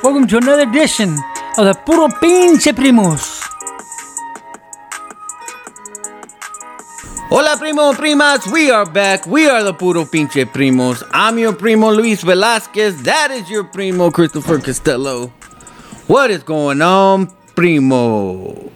Welcome to another edition of the Puro Pinche Primos. Hola, primo, primas. We are back. We are the Puro Pinche Primos. I'm your primo, Luis Velasquez. That is your primo, Christopher Costello. What is going on, primo?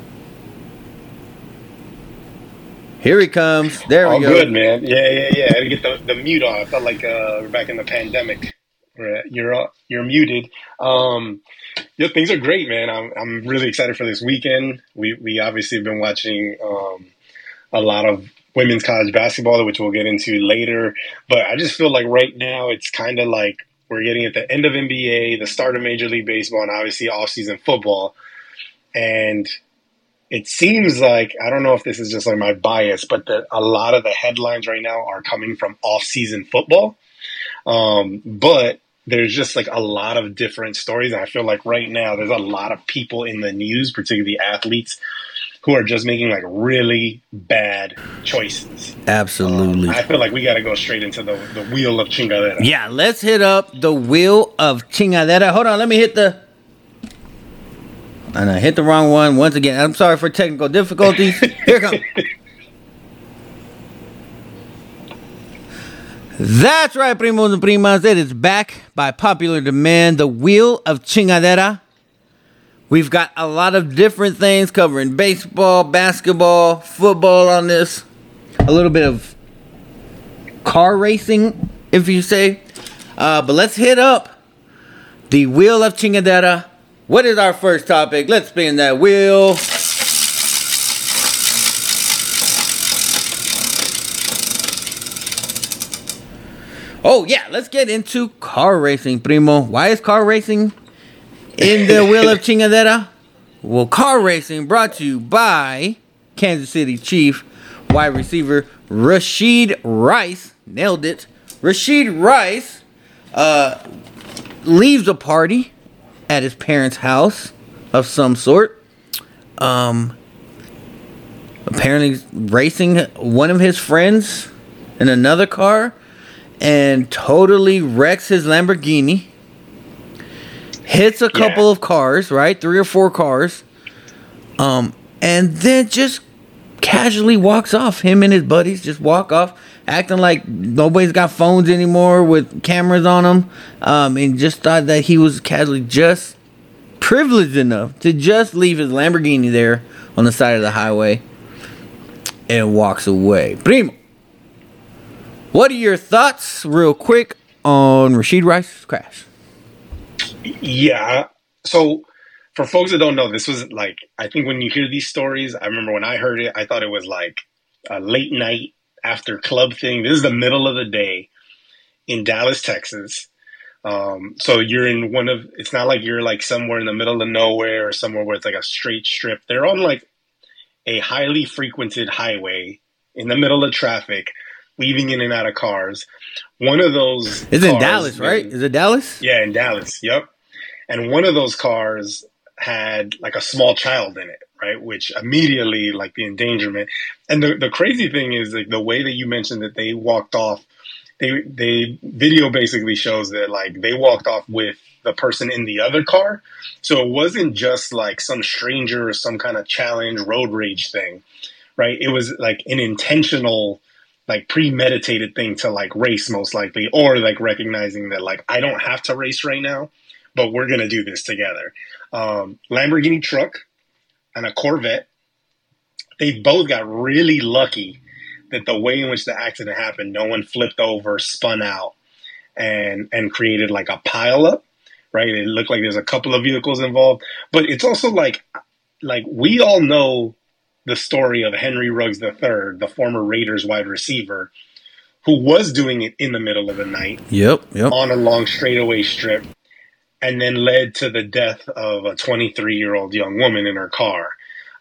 Here he comes. There we go. All good, man. Yeah. I had to get the mute on. I felt like we're back in the pandemic. You're muted. Yeah, things are great, man. I'm really excited for this weekend. We obviously have been watching a lot of women's college basketball, which we'll get into later. But I just feel like right now it's kind of like we're getting at the end of NBA, the start of Major League Baseball, and obviously off-season football. And it seems like, I don't know if this is just like my bias, but a lot of the headlines right now are coming from off-season football. But there's just like a lot of different stories. And I feel like right now there's a lot of people in the news, particularly athletes, who are just making like really bad choices. Absolutely. I feel like we got to go straight into the wheel of chingadera. Yeah, let's hit up the wheel of chingadera. Hold on, let me hit the... And I hit the wrong one once again. I'm sorry for technical difficulties. Here it comes. That's right, primos and primas. It is back by popular demand. The Wheel of Chingadera. We've got a lot of different things covering baseball, basketball, football on this. A little bit of car racing, if you say. But let's hit up the Wheel of Chingadera. What is our first topic? Let's spin that wheel. Oh, yeah. Let's get into car racing, primo. Why is car racing in the Wheel of Chingadera? Well, car racing brought to you by Kansas City Chief wide receiver Rashid Rice. Nailed it. Rashid Rice leaves a party at his parents' house of some sort. Apparently racing one of his friends in another car and totally wrecks his Lamborghini. Hits a couple of cars, right? 3 or 4 cars. And then just casually walks off. Him and his buddies just walk off, acting like nobody's got phones anymore with cameras on them. And just thought that he was casually just privileged enough to just leave his Lamborghini there on the side of the highway and walks away. Primo, what are your thoughts, real quick, on Rashid Rice's crash? Yeah. So for folks that don't know, this was like, I think when you hear these stories, I remember when I heard it, I thought it was like a late night after club thing. This is the middle of the day in Dallas, Texas. So you're in it's not like you're like somewhere in the middle of nowhere or somewhere where it's like a straight strip. They're on like a highly frequented highway in the middle of traffic, weaving in and out of cars. One of those is in Dallas, right? Is it Dallas? Yeah, in Dallas. Yep. And one of those cars had like a small child in it, right? Which immediately, like the endangerment. And the crazy thing is like the way that you mentioned that they walked off, they video basically shows that like they walked off with the person in the other car. So it wasn't just like some stranger or some kind of challenge road rage thing, right? It was like an intentional, like premeditated thing to like race most likely, or like recognizing that like I don't have to race right now, but we're going to do this together. Lamborghini truck and a Corvette. They both got really lucky that the way in which the accident happened, no one flipped over, spun out, and created like a pileup, right? It looked like there's a couple of vehicles involved, but it's also like we all know the story of Henry Ruggs III, the former Raiders wide receiver, who was doing it in the middle of the night. Yep. On a long straightaway strip, and then led to the death of a 23-year-old young woman in her car.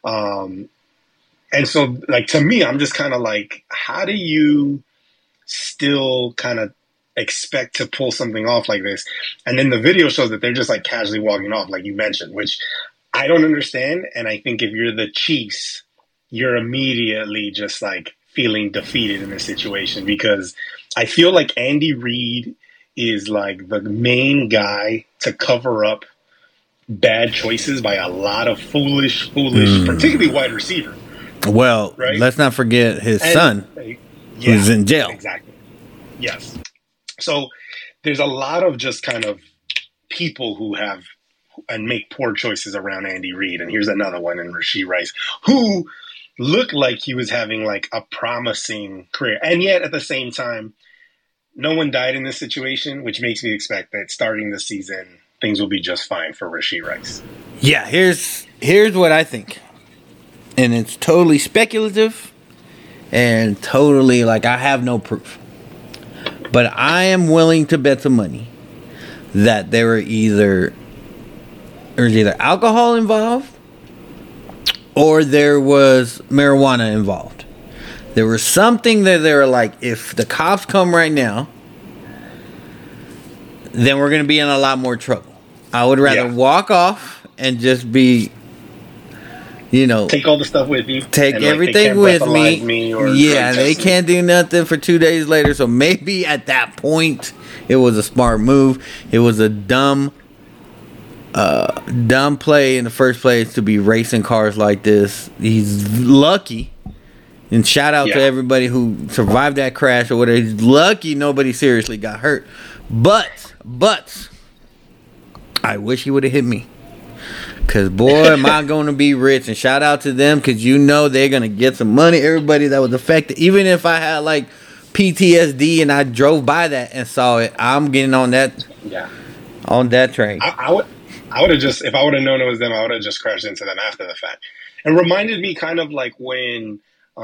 And so, like, to me, I'm just kind of like, how do you still kind of expect to pull something off like this? And then the video shows that they're just like casually walking off, like you mentioned, which I don't understand. And I think if you're the Chiefs, you're immediately just like feeling defeated in this situation, because I feel like Andy Reid is like the main guy to cover up bad choices by a lot of foolish, particularly wide receiver. Well, right? Let's not forget his son, who's in jail. Exactly. Yes. So there's a lot of just kind of people who have and make poor choices around Andy Reid. And here's another one in Rashee Rice, who looked like he was having like a promising career. And yet at the same time, no one died in this situation, which makes me expect that starting the season, things will be just fine for Rashee Rice. Yeah, here's what I think. And it's totally speculative and totally like I have no proof. But I am willing to bet some money that there's either alcohol involved or there was marijuana involved. There was something that they were like, if the cops come right now, then we're going to be in a lot more trouble. I would rather walk off and just be, take all the stuff with you. Take everything with me. They can't do nothing for 2 days later. So maybe at that point, it was a smart move. It was a dumb play in the first place to be racing cars like this. He's lucky. And shout out to everybody who survived that crash or whatever. He's lucky nobody seriously got hurt. But I wish he would have hit me. Because, boy, am I going to be rich. And shout out to them because they're going to get some money. Everybody that was affected. Even if I had, like, PTSD and I drove by that and saw it, I'm getting on that train. I would have just, if I would have known it was them, I would have just crashed into them after the fact. It reminded me kind of like when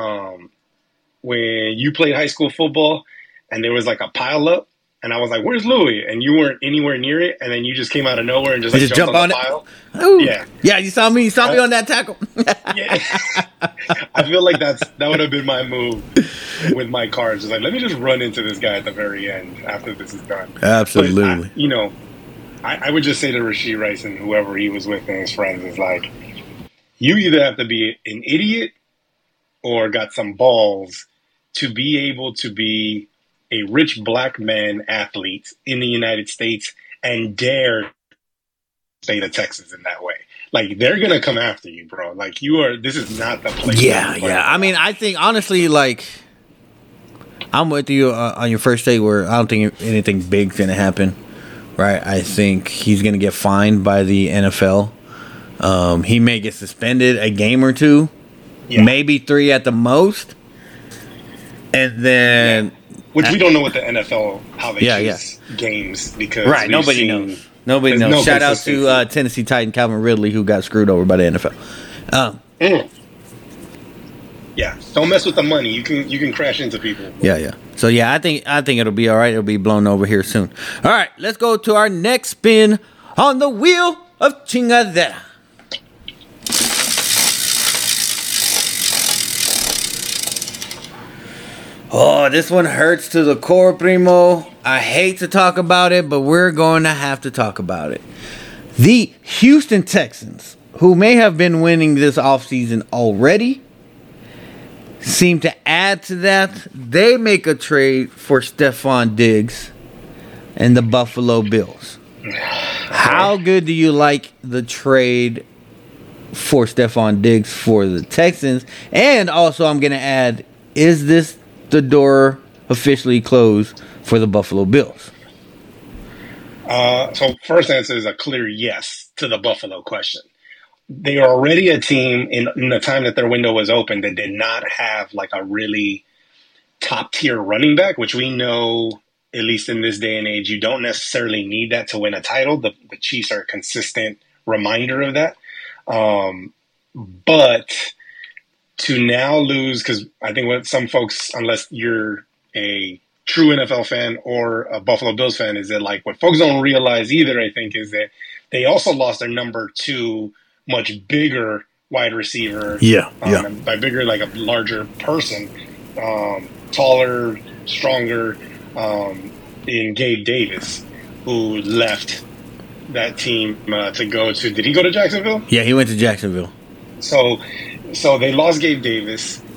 you played high school football and there was like a pile up. And I was like, "Where's Louis?" And you weren't anywhere near it, and then you just came out of nowhere and just jumped on the pile. Ooh. Yeah. You saw me on that tackle. Yeah, I feel like that would have been my move with my car. Just like, let me just run into this guy at the very end after this is done. Absolutely. But I would just say to Rashee Rice and whoever he was with and his friends is like, you either have to be an idiot or got some balls to be able to be a rich black man athlete in the United States and dare state of Texas in that way. Like, they're going to come after you, bro. Like, this is not the place. Yeah. I mean, I think, honestly, like, I'm with you on your first day where I don't think anything big's going to happen, right? I think he's going to get fined by the NFL. He may get suspended a game or two, maybe 3 at the most. And then... Which we don't know what the NFL, how they choose games because nobody knows. Nobody knows. No Shout out to Tennessee Titan Calvin Ridley who got screwed over by the NFL. Yeah, don't mess with the money. You can crash into people. Yeah. So I think it'll be all right. It'll be blown over here soon. All right, let's go to our next spin on the wheel of Chingadera. Oh, this one hurts to the core, primo. I hate to talk about it, but we're going to have to talk about it. The Houston Texans, who may have been winning this offseason already, seem to add to that. They make a trade for Stephon Diggs and the Buffalo Bills. How good do you like the trade for Stephon Diggs for the Texans? And also, I'm going to add, is this the door officially closed for the Buffalo Bills? So first answer is a clear yes to the Buffalo question. They are already a team in the time that their window was open that did not have like a really top tier running back, which we know, at least in this day and age, you don't necessarily need that to win a title. The Chiefs are a consistent reminder of that. But to now lose, because I think what some folks, unless you're a true NFL fan or a Buffalo Bills fan, is that like what folks don't realize either, I think, is that they also lost their number 2 much bigger wide receiver. By bigger, like a larger person, taller, stronger, in Gabe Davis, who left that team to go to, did he go to Jacksonville? Yeah, he went to Jacksonville. So they lost Gabe Davis.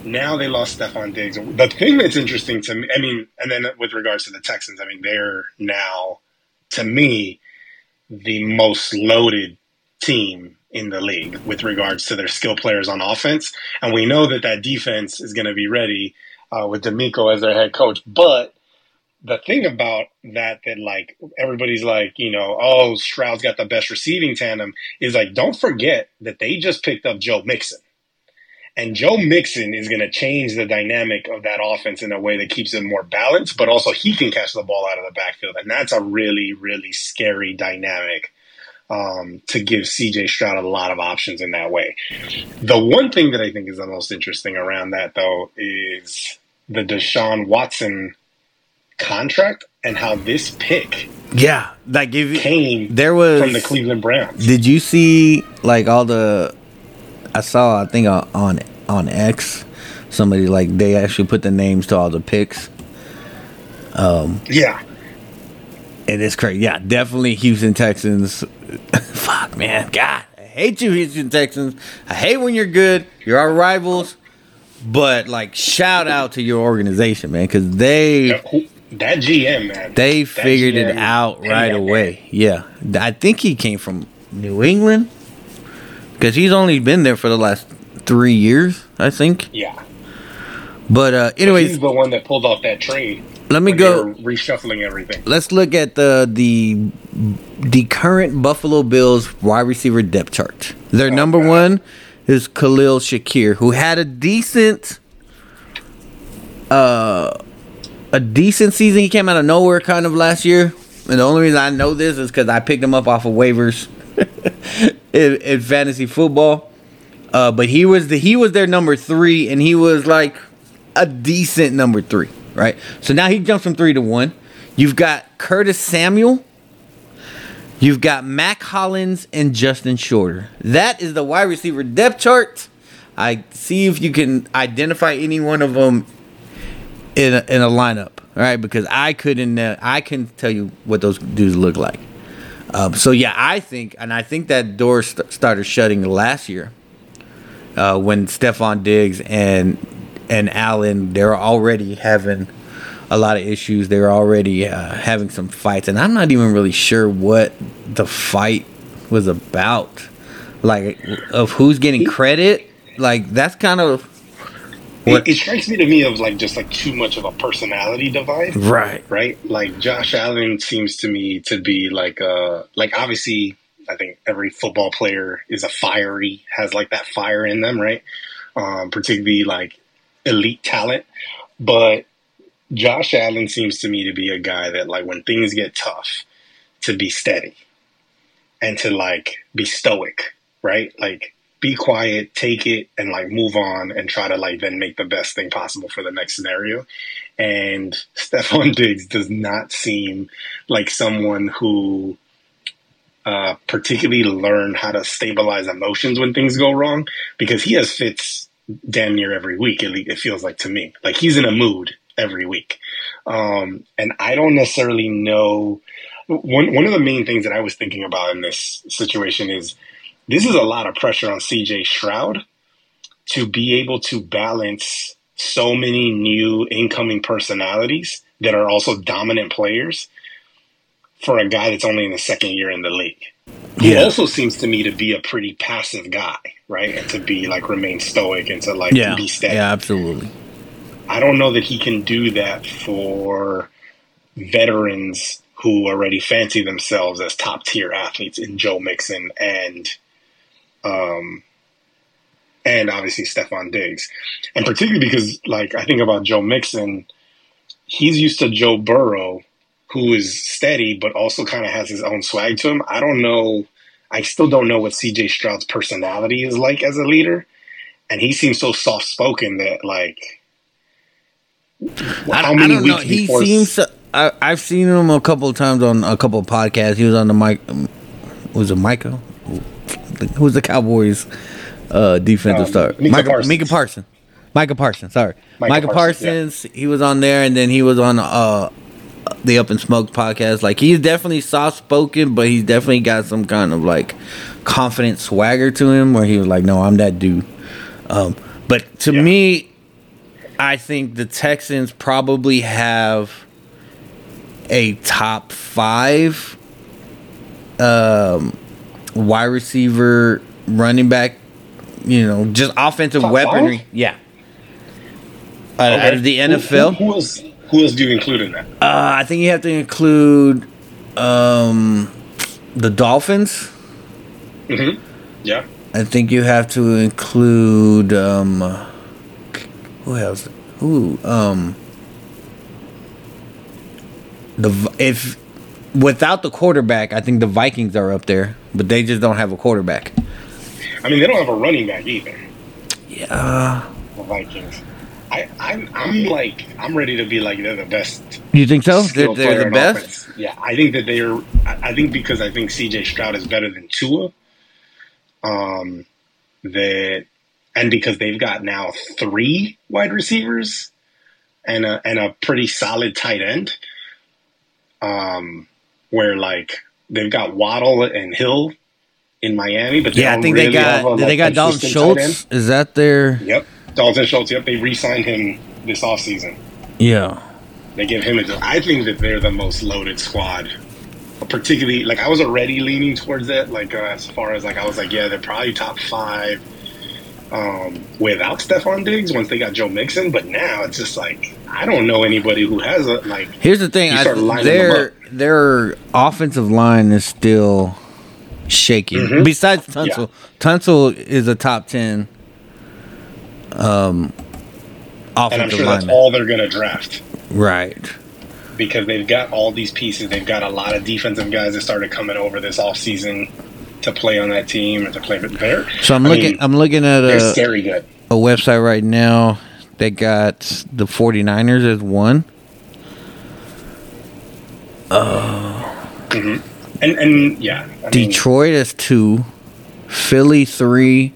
now they lost Stephon Diggs. The thing that's interesting to me, I mean, and then with regards to the Texans, I mean, they're now, to me, the most loaded team in the league with regards to their skill players on offense. And we know that defense is going to be ready with D'Amico as their head coach. But the thing about that like everybody's like, you know, oh, Stroud's got the best receiving tandem is like, don't forget that they just picked up Joe Mixon. And Joe Mixon is going to change the dynamic of that offense in a way that keeps it more balanced, but also he can catch the ball out of the backfield. And that's a really, really scary dynamic to give CJ Stroud a lot of options in that way. The one thing that I think is the most interesting around that, though, is the Deshaun Watson contract and how this pick came from the Cleveland Browns. Did you see, like, all the... I saw, I think on X, somebody like they actually put the names to all the picks. Yeah, and it's crazy. Yeah, definitely Houston Texans. Fuck, man, God, I hate you, Houston Texans. I hate when you're good. You're our rivals, but like, shout out to your organization, man, because that GM, man, they figured it out right away. Yeah, I think he came from New England. Because he's only been there for the last 3 years, I think. Yeah. But anyways, he's the one that pulled off that trade. Let me go reshuffling everything. Let's look at the current Buffalo Bills wide receiver depth chart. Their number one is Khalil Shakir, who had a decent season. He came out of nowhere kind of last year. And the only reason I know this is because I picked him up off of waivers. in fantasy football, but he was their number 3, and he was like a decent number 3, right? So now he jumps from 3 to 1. You've got Curtis Samuel, you've got Mac Hollins, and Justin Shorter. That is the wide receiver depth chart. I see if you can identify any one of them in a lineup, all right? Because I couldn't tell you what those dudes look like. So yeah, I think that door started shutting last year when Stephon Diggs and Allen, they were already having a lot of issues. They were already having some fights, and I'm not even really sure what the fight was about, like of who's getting credit. Like that's kind of it strikes me of like just like too much of a personality divide. Right. Like Josh Allen seems to me to be like obviously I think every football player is has like that fire in them, right? Particularly like elite talent. But Josh Allen seems to me to be a guy that like when things get tough, to be steady and to like be stoic, right? Like be quiet, take it, and like move on and try to like then make the best thing possible for the next scenario. And Stephon Diggs does not seem like someone who particularly learned how to stabilize emotions when things go wrong, because he has fits damn near every week. It feels like to me, like he's in a mood every week. And I don't necessarily know. One of the main things that I was thinking about in this situation is this is a lot of pressure on CJ Stroud to be able to balance so many new incoming personalities that are also dominant players for a guy that's only in the second year in the league. He also seems to me to be a pretty passive guy, right? And to be like remain stoic and to like be steady. Yeah, absolutely. I don't know that he can do that for veterans who already fancy themselves as top tier athletes in Joe Mixon and obviously Stephon Diggs. And particularly because, like, I think about Joe Mixon, he's used to Joe Burrow, who is steady, but also kind of has his own swag to him. I still don't know what CJ Stroud's personality is like as a leader. And he seems so soft-spoken that, like, how many weeks before... I've seen him a couple of times on a couple of podcasts. He was on the mic. Was it Micah? Who was the Cowboys defensive star? Micah Parsons. Micah Parsons. Sorry, Micah Parsons. Yeah. He was on there, and then he was on the Up and Smoke podcast. Like, he's definitely soft spoken, but he's definitely got some kind of like confident swagger to him, where he was like, "No, I'm that dude." But to me, I think the Texans probably have a top 5 wide receiver, running back, just offensive Top weaponry. 5? Yeah. Okay. Out of the NFL. Who else do you include in that? I think you have to include the Dolphins. Mm-hmm. Yeah. I think you have to include who else? If without the quarterback, I think the Vikings are up there, but they just don't have a quarterback. I mean, they don't have a running back either. Yeah. The Vikings. I'm ready to be like they're the best. You think so? They're the best? Offense. Yeah, I think that they're. I think because I think C.J. Stroud is better than Tua. And because they've got now 3 wide receivers and a pretty solid tight end. Where like they've got Waddle and Hill in Miami, but I think really they got Dalton Schultz. Is that their? Yep, Dalton Schultz. Yep, they re-signed him this offseason. Yeah, they give him. I think that they're the most loaded squad. Particularly, like I was already leaning towards that. Like as far as like I was like, yeah, they're probably top 5 without Stephon Diggs once they got Joe Mixon. But now it's just like I don't know anybody who has a like. Here's the thing: their offensive line is still shaky. Mm-hmm. Besides Tunsil, Tunsil is a top 10 offensive and I'm sure lineman. That's all they're going to draft, right? Because they've got all these pieces. They've got a lot of defensive guys that started coming over this offseason to play on that team and to play with there. So I'm looking at they're scary good. A website right now. They got the 49ers as 1. Mm-hmm. And yeah. Detroit as 2. Philly 3.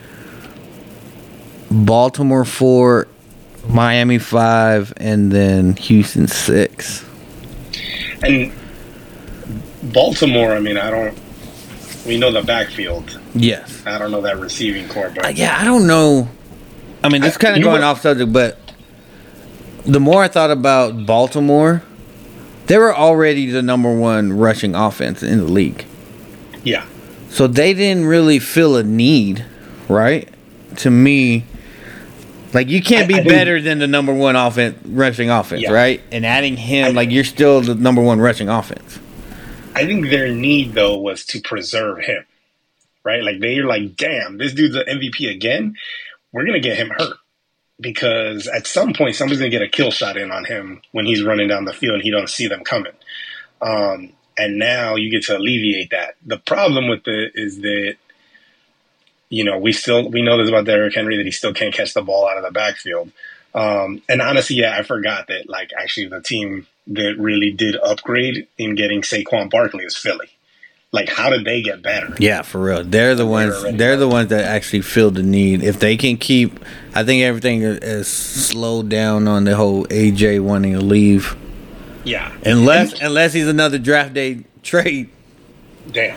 Baltimore 4. Miami 5, and then Houston 6. And Baltimore, I mean, we know the backfield. Yes. I don't know that receiving core, but I don't know. I mean, this is kind of going off subject, but the more I thought about Baltimore, they were already the number 1 rushing offense in the league. Yeah. So they didn't really feel a need, right? To me, like you can't be better than the number 1 rushing offense, right? And adding him, you're still the number 1 rushing offense. I think their need though was to preserve him, right? Like they're like, damn, this dude's an MVP again. We're gonna get him hurt because at some point somebody's gonna get a kill shot in on him when he's running down the field and he don't see them coming. And now you get to alleviate that. The problem with it is that. We know this about Derrick Henry that he still can't catch the ball out of the backfield. And honestly, I forgot that actually the team that really did upgrade in getting Saquon Barkley is Philly. Like, how did they get better? Yeah, for real. They're the ones that actually feel the need. If they can keep, I think everything is slowed down on the whole AJ wanting to leave. Yeah. Unless he's another draft day trade. Damn.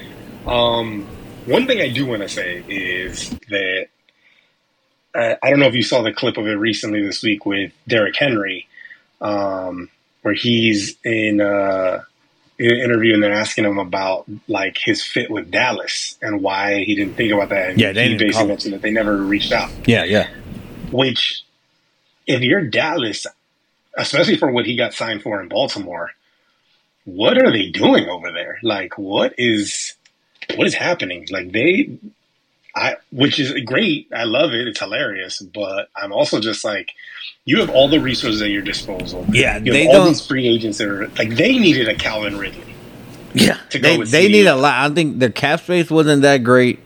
One thing I do want to say is that I don't know if you saw the clip of it recently this week with Derrick Henry, where he's in an interview and they're asking him about his fit with Dallas and why he didn't think about that. And he basically mentioned that they never reached out. Yeah. Which, if you're Dallas, especially for what he got signed for in Baltimore, what are they doing over there? What is happening? Which is great. I love it. It's hilarious. But I'm also just you have all the resources at your disposal. Yeah, you have all these free agents that are they needed a Calvin Ridley. Yeah, they need a lot. I think their cap space wasn't that great.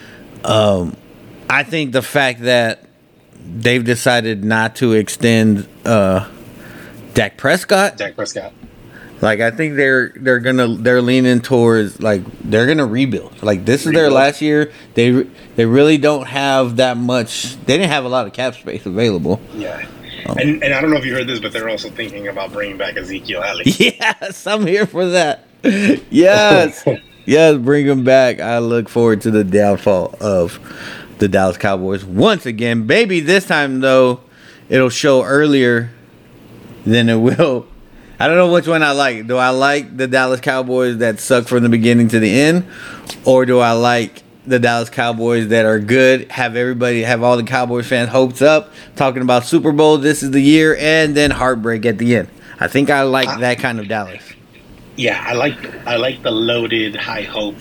I think the fact that they've decided not to extend Dak Prescott. I think they're leaning towards they're gonna rebuild. This is their last year. They really don't have that much. They didn't have a lot of cap space available. Yeah, and I don't know if you heard this, but they're also thinking about bringing back Ezekiel Elliott. Yes, I'm here for that. Yes, bring him back. I look forward to the downfall of the Dallas Cowboys once again, baby. This time though, it'll show earlier than it will. I don't know which one I like. Do I like the Dallas Cowboys that suck from the beginning to the end, or do I like the Dallas Cowboys that are good, have all the Cowboys fans hopes up, talking about Super Bowl, this is the year, and then heartbreak at the end? I think I like that kind of Dallas. Yeah, I like the loaded high hope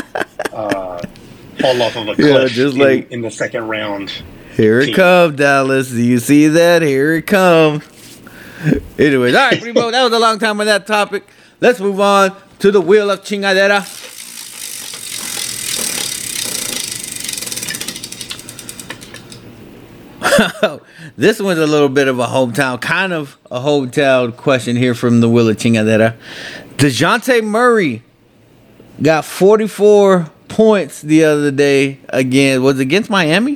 fall off of a cliff just like in the second round. Here it comes, Dallas. Do you see that? Here it comes. Anyways, all right, Primo, that was a long time on that topic. Let's move on to the Wheel of Chingadera. This one's a little bit of a hometown question here from the Wheel of Chingadera. DeJounte Murray got 44 points the other day again. Was it against Miami?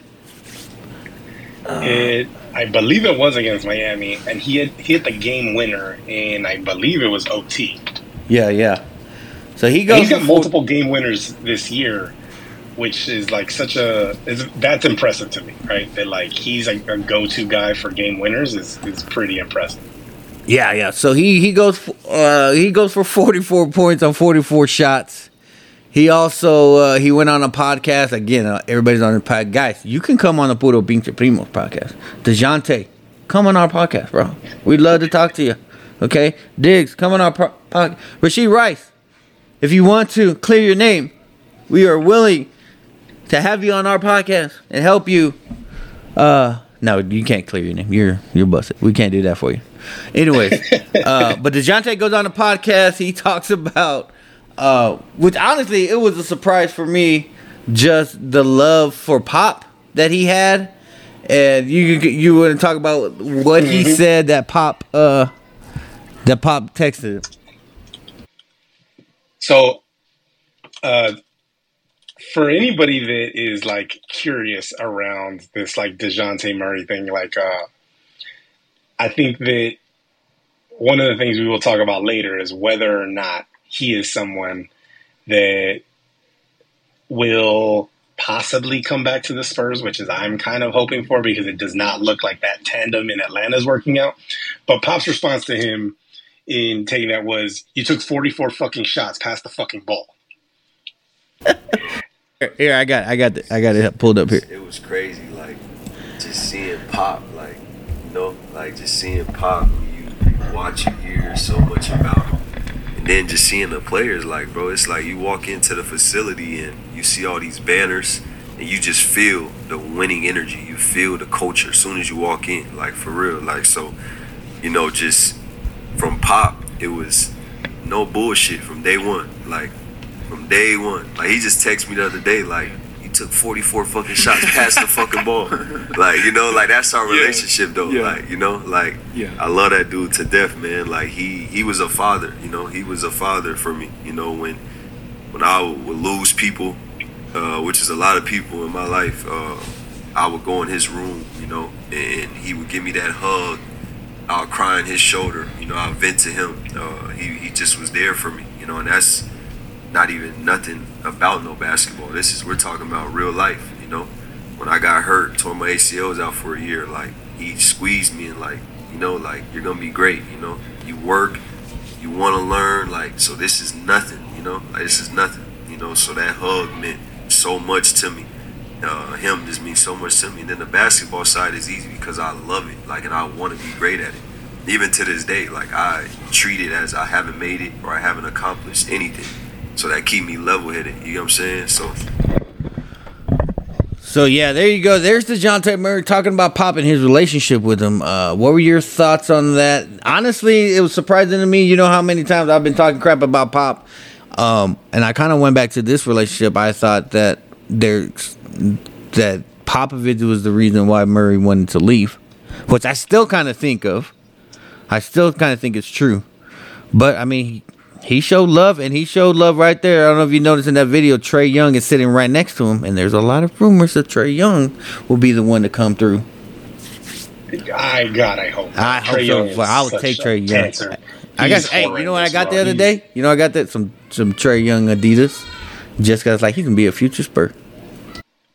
I believe it was against Miami, and he hit the game winner in, I believe it was OT. Yeah. So he's got multiple game winners this year, which is like that's impressive to me, right? That like he's like a go-to guy for game winners is pretty impressive. Yeah. So he goes for 44 points on 44 shots. He also he went on a podcast again. Everybody's on the podcast. Guys, you can come on the Puro Pinche Primos podcast. DeJounte, come on our podcast, bro. We'd love to talk to you. Okay, Diggs, come on our podcast. Rashid Rice, if you want to clear your name, we are willing to have you on our podcast and help you. No, you can't clear your name. You're busted. We can't do that for you. Anyways, but DeJounte goes on the podcast. He talks about. Which honestly, it was a surprise for me, just the love for Pop that he had, and you want to talk about what he said that Pop texted him. So, for anybody that is like curious around this like DeJounte Murray thing, like I think that one of the things we will talk about later is whether or not he is someone that will possibly come back to the Spurs, which is I'm kind of hoping for because it does not look like that tandem in Atlanta is working out. But Pop's response to him in taking that was, "You took 44 fucking shots past the fucking ball." Here, I got it pulled up here. It was crazy, like just seeing Pop, like like just seeing Pop. You watch, you hear so much about him. And then just seeing the players, like, bro, it's like you walk into the facility and you see all these banners and you just feel the winning energy. You feel the culture as soon as you walk in, like, for real. Like, so, just from Pop, it was no bullshit from day one. Like, from day one. Like, he just texted me the other day, like, you took 44 fucking shots past the fucking ball. Like, like, that's our relationship, though. Yeah. Like, I love that dude to death, man. Like, he was a father, he was a father for me, when I would lose people, which is a lot of people in my life, I would go in his room, and he would give me that hug. I would cry on his shoulder, I would vent to him. He just was there for me, and that's not even nothing about no basketball. We're talking about real life, When I got hurt, tore my ACLs out for a year, like, he squeezed me and like, like, you're gonna be great, You work, you wanna learn, like, so this is nothing, like, this is nothing, so that hug meant so much to me. Him just means so much to me. And then the basketball side is easy because I love it, like, and I want to be great at it. Even to this day, like, I treat it as I haven't made it or I haven't accomplished anything. So that keep me level-headed, you know what I'm saying? So yeah, there you go. There's DeJounte Murray talking about Pop and his relationship with him. What were your thoughts on that? Honestly, it was surprising to me. You know how many times I've been talking crap about Pop, and I kind of went back to this relationship. I thought that Popovich was the reason why Murray wanted to leave, which I still kind of think of. I still kind of think it's true, but I mean. He showed love, and he showed love right there. I don't know if you noticed in that video, Trae Young is sitting right next to him, and there's a lot of rumors that Trae Young will be the one to come through. I hope. I hope so. I would take Trae Young. I guess. Hey, you know what I got the other day? I got that some Trae Young Adidas. Just because, like, he can be a future Spur.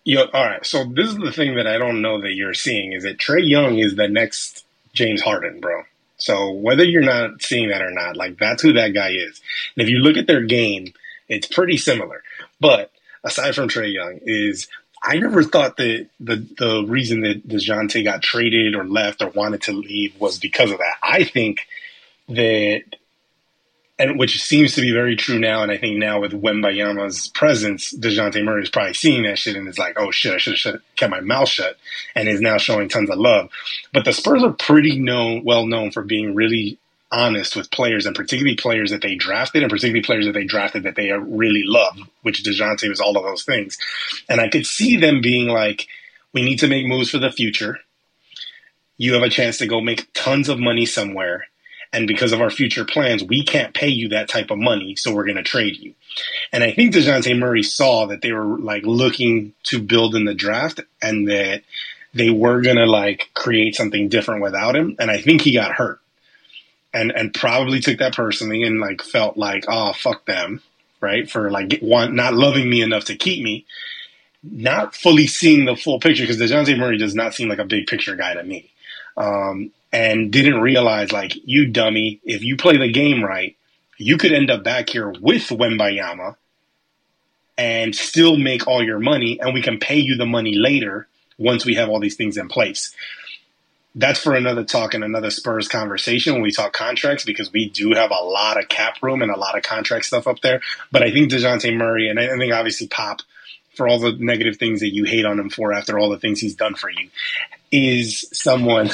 All right. So this is the thing that I don't know that you're seeing is that Trae Young is the next James Harden, bro. So whether you're not seeing that or not, like that's who that guy is. And if you look at their game, it's pretty similar. But aside from Trae Young, I never thought that the reason that DeJounte got traded or left or wanted to leave was because of that. I think that, and which seems to be very true now, and I think now with Wembanyama's presence, DeJounte Murray is probably seeing that shit and is like, oh shit, I should have kept my mouth shut, and is now showing tons of love. But the Spurs are pretty well known for being really honest with players, and particularly players that they drafted, and particularly players that they drafted that they really love, which DeJounte was all of those things. And I could see them being like, we need to make moves for the future. You have a chance to go make tons of money somewhere. And because of our future plans, we can't pay you that type of money, so we're going to trade you. And I think DeJounte Murray saw that they were like looking to build in the draft and that they were going to like create something different without him. And I think he got hurt and probably took that personally and like felt like, oh, fuck them, right? For like not loving me enough to keep me, not fully seeing the full picture, because DeJounte Murray does not seem like a big picture guy to me. And didn't realize, like, you dummy, if you play the game right, you could end up back here with Wembanyama and still make all your money, and we can pay you the money later once we have all these things in place. That's for another talk and another Spurs conversation when we talk contracts, because we do have a lot of cap room and a lot of contract stuff up there. But I think DeJounte Murray, and I think obviously Pop, for all the negative things that you hate on him for after all the things he's done for you, is someone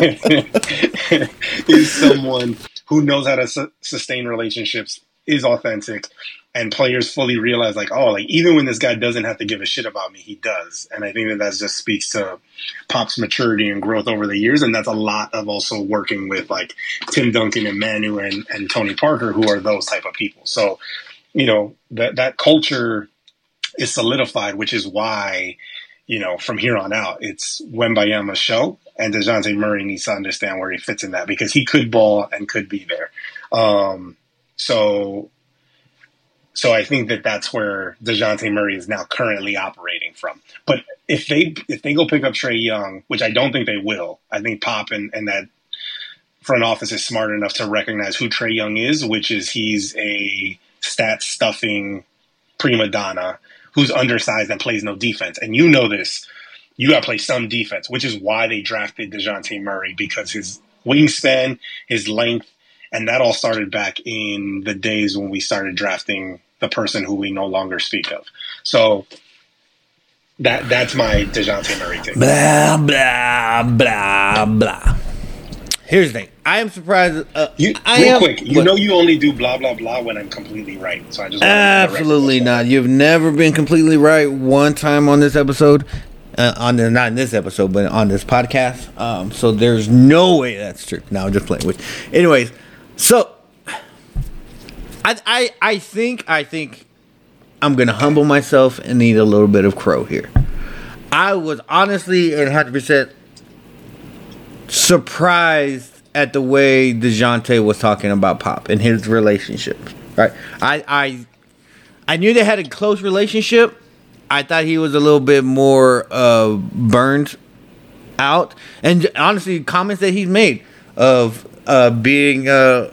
who knows how to sustain relationships, is authentic, and players fully realize, like, oh, like even when this guy doesn't have to give a shit about me, he does. And I think that just speaks to Pop's maturity and growth over the years, and that's a lot of also working with like Tim Duncan and Manu and Tony Parker, who are those type of people. So, you know, that culture is solidified, which is why, you know, from here on out, it's Wembanyama's show, and DeJounte Murray needs to understand where he fits in that, because he could ball and could be there. So I think that's where DeJounte Murray is now currently operating from. But if they go pick up Trae Young, which I don't think they will, I think Pop and that front office is smart enough to recognize who Trae Young is, which is he's a stat-stuffing prima donna who's undersized and plays no defense. And you know this. You got to play some defense, which is why they drafted DeJounte Murray, because his wingspan, his length, and that all started back in the days when we started drafting the person who we no longer speak of. So that's my DeJounte Murray take. Blah, blah, blah, blah. Here's the thing. I am surprised. Quick. You know you only do blah, blah, blah when I'm completely right. So I just absolutely not. You've never been completely right one time on this episode. Not in this episode, but on this podcast. So there's no way that's true. No, I'm just playing with you. Anyways, so I think I'm gonna humble myself and eat a little bit of crow here. I was honestly and 100% surprised at the way DeJounte was talking about Pop and his relationship. Right? I knew they had a close relationship. I thought he was a little bit more burned out, and honestly, comments that he's made of being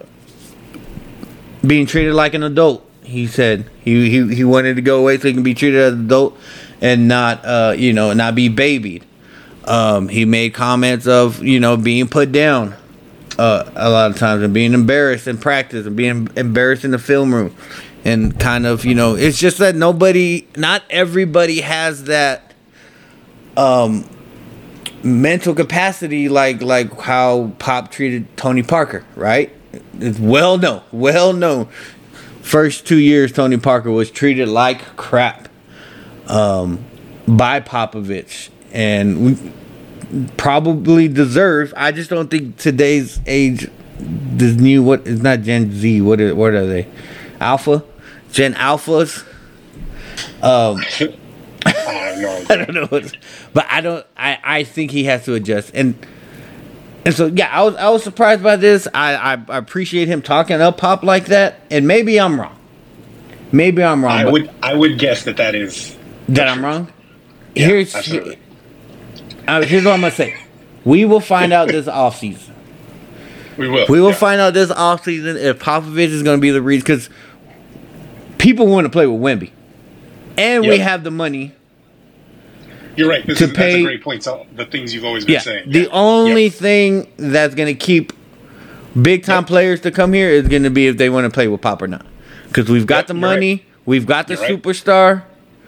treated like an adult. He said he wanted to go away so he can be treated as an adult and not not be babied. He made comments of being put down a lot of times and being embarrassed in practice and being embarrassed in the film room. And kind of, it's just that not everybody has that mental capacity like how Pop treated Tony Parker, right? It's well known. First 2 years, Tony Parker was treated like crap by Popovich, and probably deserves. I just don't think today's age, this new, what is not Gen Z, what are they? Alpha? Gen Alphas. I don't know, but I think he has to adjust, and so yeah, I was surprised by this. I appreciate him talking up Pop like that, and maybe I'm wrong. I would guess that is that I'm wrong. Yeah, here's absolutely. here's what I'm gonna say. We will find out this offseason. We will. We will yeah. find out this offseason if Popovich is going to be the reason, because people want to play with Wemby, and we Yep. have the money. You're right. That's a pay- great point. So the things you've always been saying. The Yeah. only Yeah. thing that's going to keep big time players to come here is going to be if they want to play with Pop or not, because we've got Yep, the you're money, right. we've got the You're right. superstar.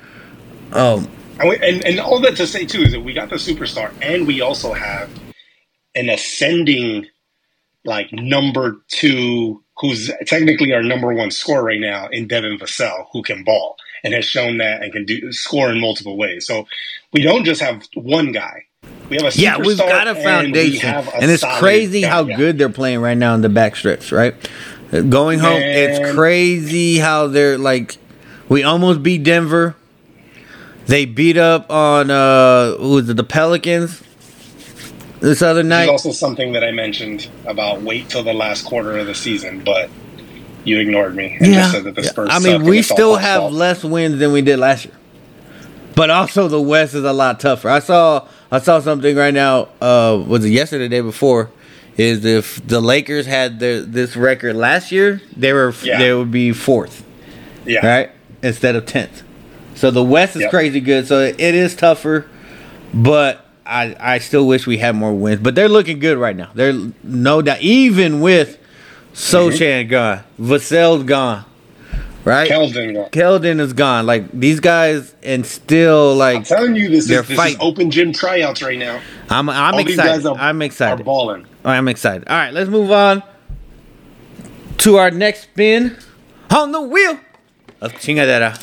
And all that to say too is that we got the superstar, and we also have an ascending, like, number two, who's technically our number one scorer right now in Devin Vassell, who can ball and has shown that and can score in multiple ways. So we don't just have one guy. We have a superstar. Yeah, we've got a and we foundation, have a and it's solid crazy guy. how Yeah. good they're playing right now in the backstretch. Right, going home, it's Man. crazy how they're like. We almost beat Denver. They beat up on who was it, the Pelicans this other There's night. also something that I mentioned about wait till the last quarter of the season, but you ignored me and just said that the Spurs I suck mean, and we it's all still Pop's have fault. less wins than we did last year, but also the West is a lot tougher. I saw something right now. Was it yesterday, the day before? Is if the Lakers had this record last year, they would be fourth, Yeah. right, instead of 10th. So the West is Yep. crazy good. So it is tougher, but I still wish we had more wins. But they're looking good right now. They're no doubt, even with Sochan gone, Vassell's gone, right? Keldon is gone. Like, these guys, and still, like, I'm telling you, this they're is fighting. open gym tryouts right now. I'm All these excited. guys I'm are excited. balling. I'm excited. All right, let's move on to our next spin on the wheel of Chingadera.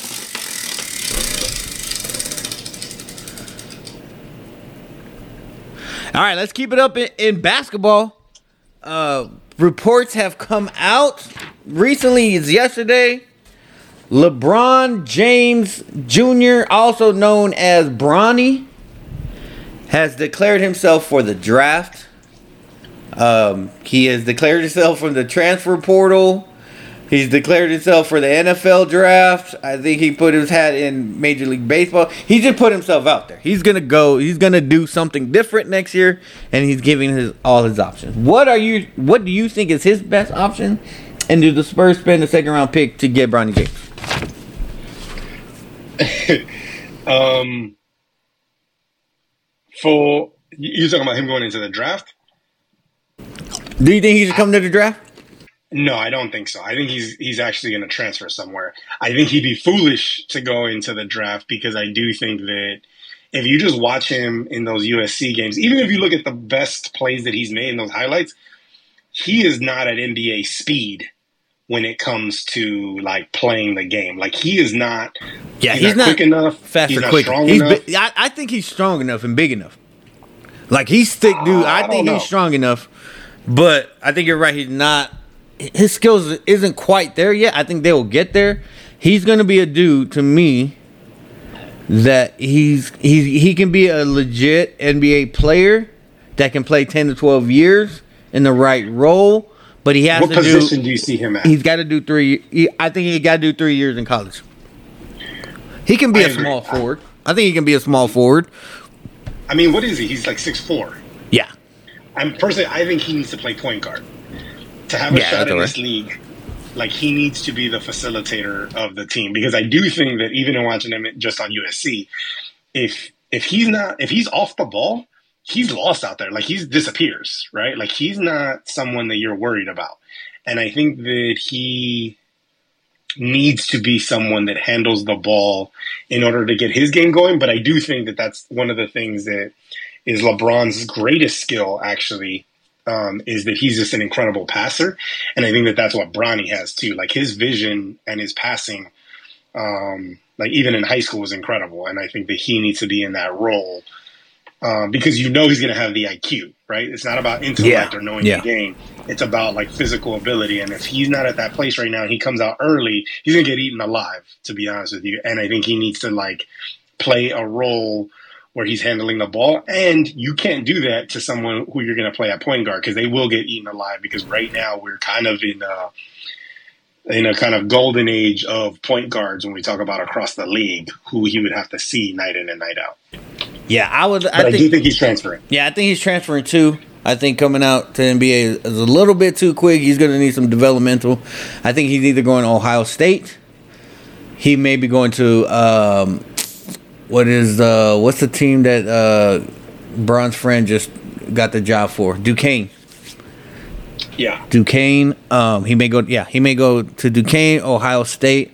All right, let's keep it up in basketball. Reports have come out recently. It's yesterday. LeBron James Jr., also known as Bronny, has declared himself for the draft. He has declared himself from the transfer portal. He's declared himself for the NFL draft. I think he put his hat in Major League Baseball. He just put himself out there. He's gonna go. He's gonna do something different next year, and he's giving all his options. What do you think is his best option? And do the Spurs spend a second round pick to get Bronny James? For you talking about him going into the draft? Do you think he should come to the draft? No, I don't think so. I think he's actually going to transfer somewhere. I think he'd be foolish to go into the draft, because I do think that if you just watch him in those USC games, even if you look at the best plays that he's made in those highlights, he is not at NBA speed when it comes to, like, playing the game. Like, he is not. Yeah, he's not quick enough. Fast he's or not quick. strong enough. I think he's strong enough and big enough. Like, he's thick, dude. I think don't he's know. strong enough, but I think you're right. He's not. His skills isn't quite there yet. I think they will get there. He's gonna be a dude, to me, that he can be a legit NBA player that can play 10 to 12 years in the right role. But he has What to position do you see him at? He's got to do 3. I think he got to do 3 years in college. He can be I a agree. small forward. I think he can be a small forward. I mean, what is he? He's like 6'4". Yeah. I think he needs to play point guard. To have a Yeah, shot that's in all this right. league, like, he needs to be the facilitator of the team. Because I do think that even in watching him just on USC, if he's off the ball, he's lost out there. Like, he disappears, right? Like, he's not someone that you're worried about. And I think that he needs to be someone that handles the ball in order to get his game going. But I do think that that's one of the things that is LeBron's greatest skill, actually, is that he's just an incredible passer. And I think that that's what Bronny has too. Like, his vision and his passing, like, even in high school, was incredible. And I think that he needs to be in that role, because he's going to have the IQ, right? It's not about intellect or knowing the game. It's about, like, physical ability. And if he's not at that place right now and he comes out early, he's going to get eaten alive, to be honest with you. And I think he needs to, like, play a role where he's handling the ball. And you can't do that to someone who you're going to play at point guard, because they will get eaten alive. Because right now we're kind of in in a kind of golden age of point guards when we talk about across the league, who he would have to see night in and night out. Yeah, I do think he's transferring. Yeah, I think he's transferring too. I think coming out to NBA is a little bit too quick. He's going to need some developmental. I think he's either going to Ohio State. He may be going to what's the team that Bron's friend just got the job for? Duquesne. Yeah. Duquesne. He may go to Duquesne, Ohio State.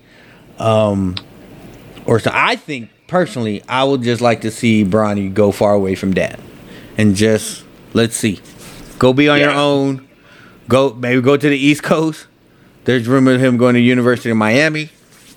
Or so I think personally, I would just like to see Bronny go far away from Dad, and just let's see, go be on your own. Maybe go to the East Coast. There's rumor of him going to University of Miami.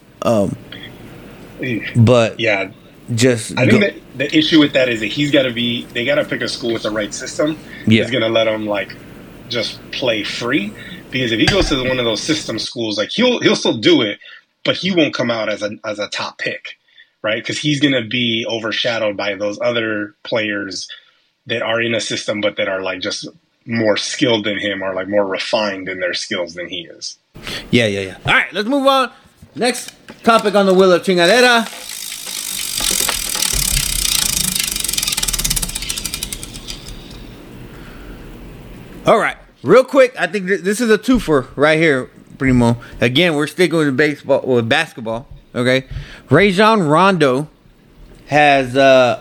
But yeah, just I think that the issue with that is that they got to pick a school with the right system. Yeah. He's going to let him like just play free, because if he goes to one of those system schools, like he'll still do it, but he won't come out as a top pick, right? Because he's going to be overshadowed by those other players that are in a system, but that are like just more skilled than him, or like more refined in their skills than he is. Yeah. All right, let's move on. Next topic on the Wheel of Chingadera. All right, real quick, I think this is a twofer right here, Primo. Again, we're sticking with basketball. Okay, Rajon Rondo has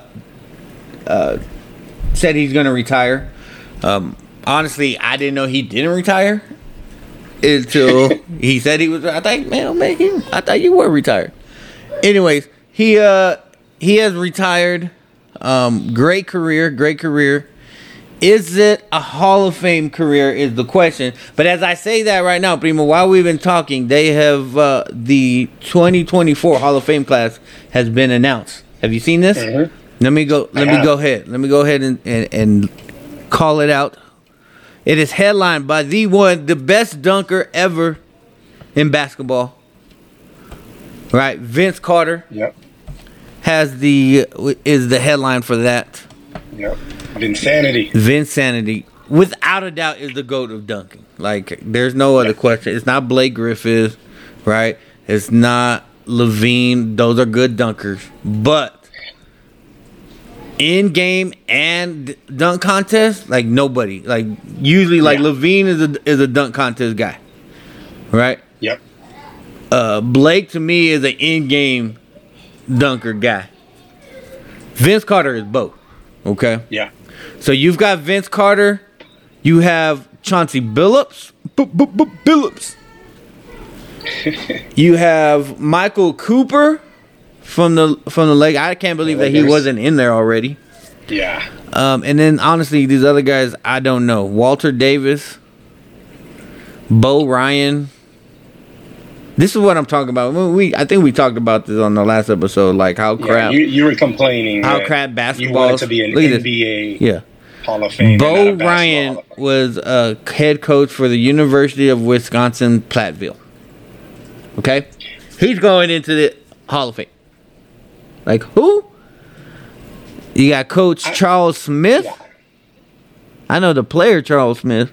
said he's going to retire. Honestly, I didn't know he didn't retire until he said he was. I thought you were retired. Anyways, he has retired. Great career. Is it a Hall of Fame career is the question. But as I say that right now, Primo, while we've been talking, they have the 2024 Hall of Fame class has been announced. Have you seen this? Mm-hmm. Let me go ahead and call it out. It is headlined by the best dunker ever in basketball. Right, Vince Carter. Yep. Is the headline for that. Yep. Vinsanity, without a doubt, is the GOAT of dunking. Like, there's no other question. It's not Blake Griffith, right? It's not Levine. Those are good dunkers. But in game and dunk contest, like nobody. Like usually, like Levine is a dunk contest guy, right? Yep. Blake to me is an in-game dunker guy. Vince Carter is both. Okay. Yeah. So you've got Vince Carter, you have Chauncey Billups, you have Michael Cooper from the Lake. I can't believe that he wasn't in there already. Yeah. And then honestly, these other guys, I don't know. Walter Davis, Bo Ryan. This is what I'm talking about. I think we talked about this on the last episode, like how crap. You were complaining how crap basketball. You wanted to be an NBA Hall of Fame. Bo Ryan was a head coach for the University of Wisconsin Platteville. Okay, he's going into the Hall of Fame. Like who? You got Coach Charles Smith. Yeah. I know the player Charles Smith.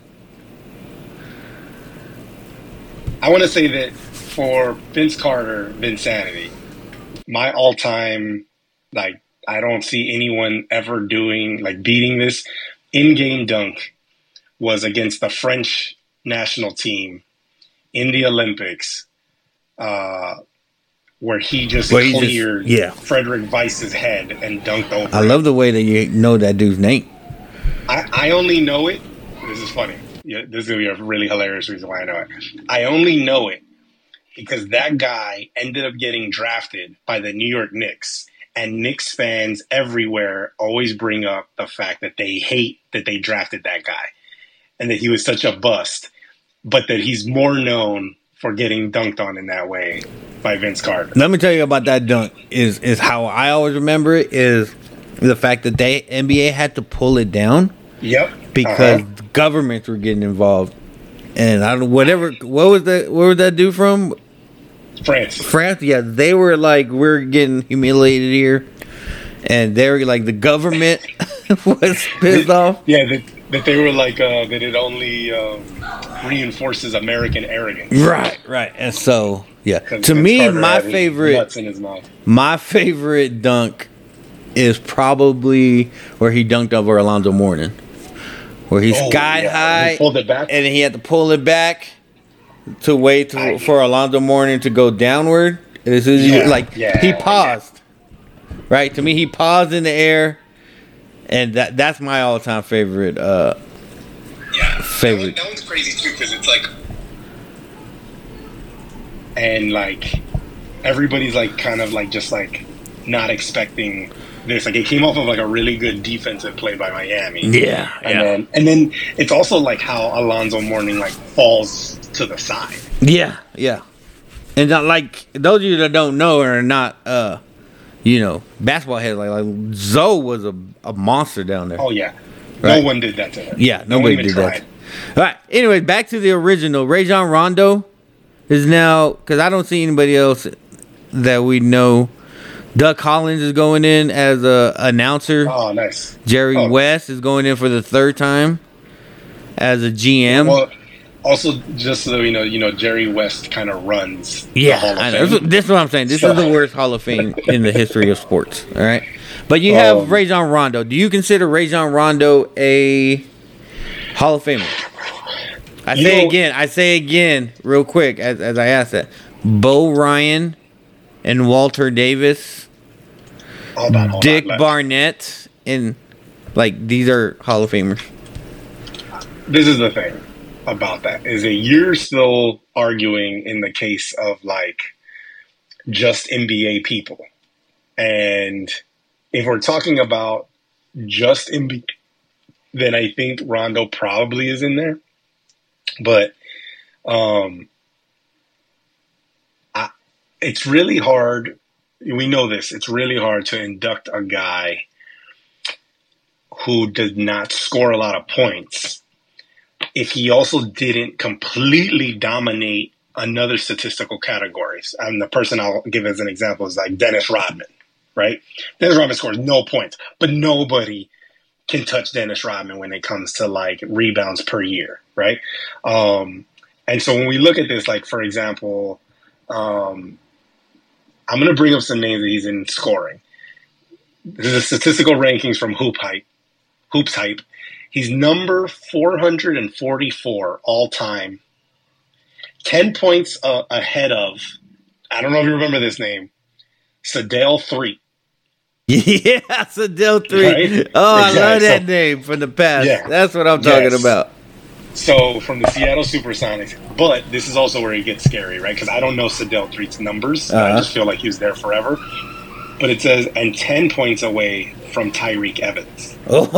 I want to say that for Vince Carter, Vinsanity, my all-time, like, I don't see anyone ever beating this in-game dunk was against the French national team in the Olympics, where he just cleared Frederick Weiss's head and dunked over. I love the way that you know that dude's name. I only know it. This is funny. Yeah, this is going to be a really hilarious reason why I know it. I only know it because that guy ended up getting drafted by the New York Knicks. And Knicks fans everywhere always bring up the fact that they hate that they drafted that guy and that he was such a bust, but that he's more known for getting dunked on in that way by Vince Carter. Let me tell you about that dunk is how I always remember it is the fact that NBA had to pull it down. Yep. Because governments were getting involved. And I don't where was that dude from? France, yeah. They were like, we're getting humiliated here. And they were like, the government was pissed off. Yeah, that they were like that it only reinforces American arrogance. Right. And so, yeah, to Vince me, Carter my had his favorite, nuts in his mouth. my favorite dunk is probably where he dunked over Alonzo Mourning, where he's sky high, He pulled it back. and he had to pull it back to wait for Alonzo Mourning to go downward. As soon as he paused. Right? To me, he paused in the air, and that's my all-time favorite. Favorite. That one's crazy too because it's like, and like everybody's like kind of like just like not expecting this. Like it came off of like a really good defensive play by Miami. And then it's also like how Alonzo Mourning like falls to the side. Yeah. And like those of you that don't know or are not, basketball heads, like Zoe was a monster down there. Oh yeah, right? No one did that to him. Yeah, nobody did that. All right. Anyway, back to the original. Rajon Rondo is now, because I don't see anybody else that we know. Doug Collins is going in as a announcer. Oh, nice. Jerry West is going in for the third time as a GM. Well, also, just so you know, Jerry West kind of runs. Yeah, the Hall of I know. Fame. This is what I'm saying. This is the worst Hall of Fame in the history of sports. All right, but you have Rajon Rondo. Do you consider Rajon Rondo a Hall of Famer? I say again, real quick, as I ask that. Bo Ryan and Walter Davis, Dick Barnett, and like these are Hall of Famers. This is the thing about that is that you're still arguing in the case of like just NBA people. And if we're talking about just NBA, then I think Rondo probably is in there. But it's really hard. We know this. It's really hard to induct a guy who did not score a lot of points if he also didn't completely dominate another statistical categories. And the person I'll give as an example is like Dennis Rodman, right? Dennis Rodman scores no points, but nobody can touch Dennis Rodman when it comes to like rebounds per year, right? And so when we look at this, like for example, I'm going to bring up some names that he's in scoring. This is the statistical rankings from Hoops Hype. He's number 444 all time. 10 points ahead of, I don't know if you remember this name, Sedale 3. Yeah, Sedale 3. Right? Oh, exactly. I love that name from the past. Yeah. That's what I'm talking about. So from the Seattle Supersonics. But this is also where it gets scary, right? Because I don't know Sedale 3's numbers. I just feel like he was there forever. But it says, and 10 points away from Tyreke Evans.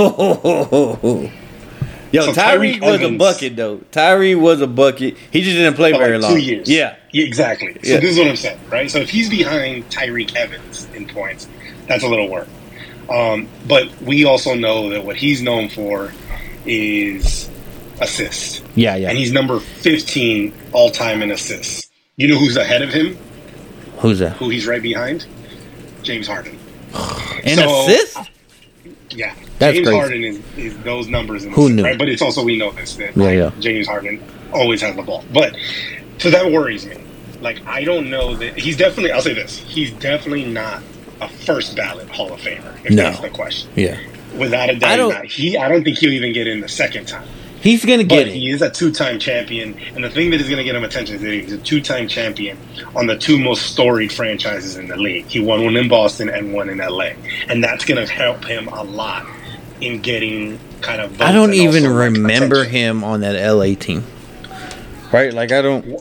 Oh. Yo, so Tyreke was a bucket, though. Tyreke was a bucket. He just didn't play very long. 2 years. Yeah, exactly. So this is what I'm saying, right? So if he's behind Tyreke Evans in points, that's a little work. But we also know that what he's known for is assists. Yeah. And he's number 15 all-time in assists. You know who's ahead of him? Who's that? Who he's right behind? James Harden. And assists? Yeah. That's James crazy. Harden is those numbers in Who knew? Right? But it's also, we know this, that James Harden always has the ball. But, so that worries me. Like, I don't know that, he's definitely, I'll say this, he's definitely not a first ballot Hall of Famer, if that's the question. Yeah. Without a doubt, I don't think he'll even get in the second time. He's going to get it. He is a two-time champion, and the thing that is going to get him attention is that he's a two-time champion on the two most storied franchises in the league. He won one in Boston and one in LA, and that's going to help him a lot in getting kind of votes. I don't even remember him on that LA team. Right? Like, I don't...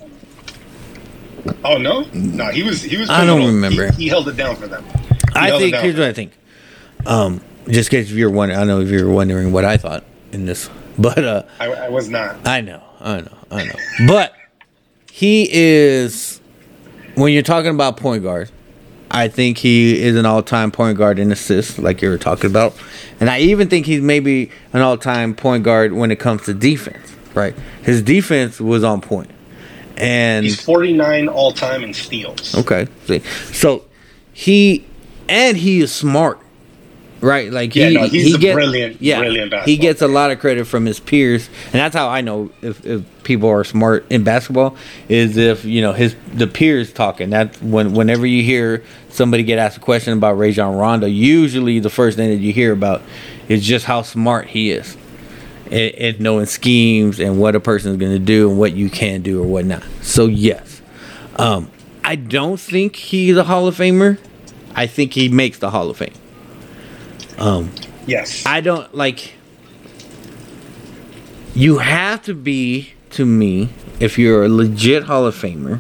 Oh, no? No, he was I don't remember. He held it down for them. Here's what I think. Just in case you're wondering, I know if you're wondering what I thought in this... But I was not. I know. But he is, when you're talking about point guard, I think he is an all-time point guard in assists, like you were talking about. And I even think he's maybe an all-time point guard when it comes to defense, right? His defense was on point. And he's 49 all-time in steals. Okay. So he is smart. right? Like he's a gets brilliant basketball he gets a player. lot of credit from his peers, and that's how I know if people are smart in basketball is if the peers talking. That's whenever you hear somebody get asked a question about Rajon Rondo, usually the first thing that you hear about is just how smart he is. And knowing schemes and what a person is going to do and what you can do or whatnot. So yes, I don't think he's a Hall of Famer. I think he makes the Hall of Fame. Yes, I don't like. You have to be, to me, if you're a legit Hall of Famer,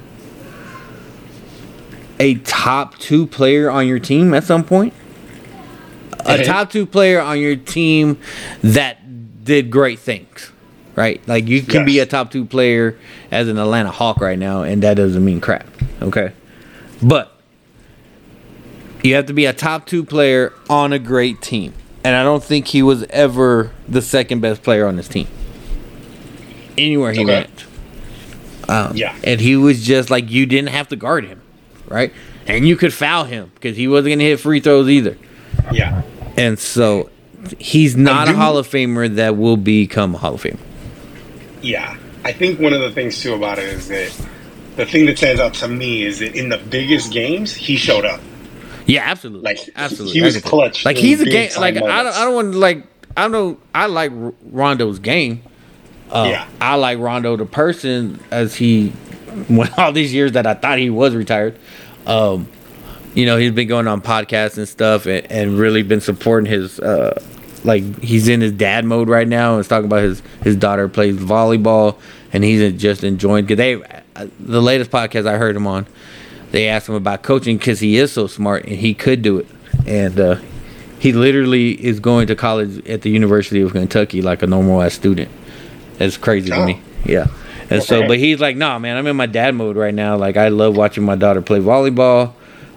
a top 2 player on your team at some point. A top 2 player on your team that did great things, right? Like you can be a top 2 player as an Atlanta Hawk right now, and that doesn't mean crap, okay? But you have to be a top 2 player on a great team, and I don't think he was ever the second best player on this team. Anywhere he went, and he was just like you didn't have to guard him, right? And you could foul him because he wasn't gonna hit free throws either. Yeah, and so. He's not a Hall of Famer that will become a Hall of Famer. Yeah. I think one of the things, too, about it is that the thing that stands out to me is that in the biggest games, he showed up. Yeah, absolutely. Like, absolutely. He was clutch. Like, he's a game. Like, I don't want to, like, I like Rondo's game. I like Rondo the person as he went all these years that I thought he was retired. He's been going on podcasts and stuff and really been supporting his, he's in his dad mode right now and he's talking about his daughter plays volleyball and he's just enjoying, because the latest podcast I heard him on, they asked him about coaching because he is so smart and he could do it. And he literally is going to college at the University of Kentucky like a normal ass student. That's crazy to me. Yeah. And so, but he's like, nah, man, I'm in my dad mode right now. Like, I love watching my daughter play volleyball.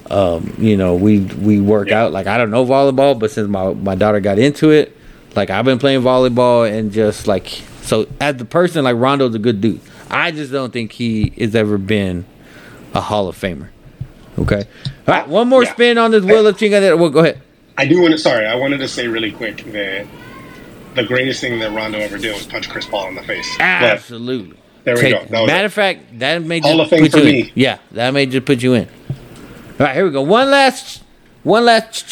We work out. Like, I don't know volleyball, but since my daughter got into it, like, I've been playing volleyball and just like, so as the person, like, Rondo's a good dude. I just don't think he has ever been a Hall of Famer. Okay. All right. One more spin on this wheel of Chingadera. Well, go ahead. I wanted to say really quick that the greatest thing that Rondo ever did was punch Chris Paul in the face. Absolutely. There we go. Matter of fact, that may Hall of just Fame put for you me. in. Yeah, that may just put you in. All right, here we go. One last one last